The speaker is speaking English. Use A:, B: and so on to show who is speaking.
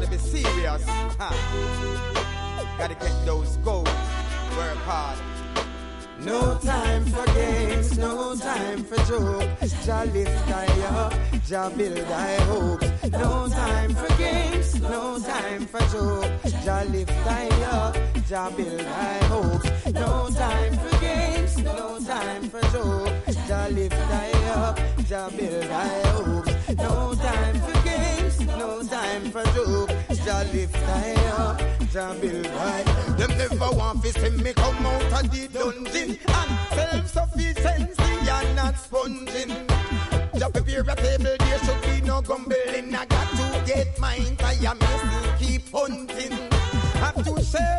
A: gotta be serious. Gotta get those goals. Work hard.
B: No time for games, no time for joke. Jah lift thy up, Jah build thy hopes. No time for games, no time for joke. Jah lift thy up, Jah build thy hopes. No time for games, no time for joke. Jah lift thy up, Jah build thy hopes. No time for games, no time for joke. Jah lift thy up, Jah build thy.
A: Them never want to see me come out of the dungeon. And self-sufficiency and not sponging. Just prepare a table, there should be no grumbling. I got to get mine, I am still keep hunting. Have to share